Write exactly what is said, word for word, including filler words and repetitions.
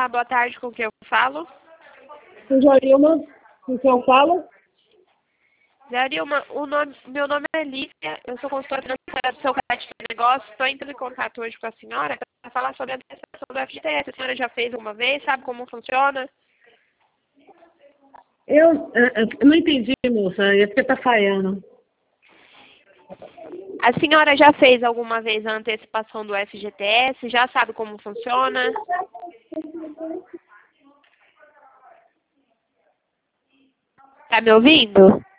Olá, boa tarde, com quem eu falo? Com Jorilma, com quem eu falo? Jorilma, o nome, meu nome é Lívia, eu sou consultora financeira do seu crédito de negócio, estou entrando em contato hoje com a senhora para falar sobre a administração do F G T S. A senhora já fez alguma vez, sabe como funciona? Eu, eh, eh, não entendi, moça, é porque tá falhando. A senhora já fez alguma vez a antecipação do F G T S? Já sabe como funciona? Tá me ouvindo?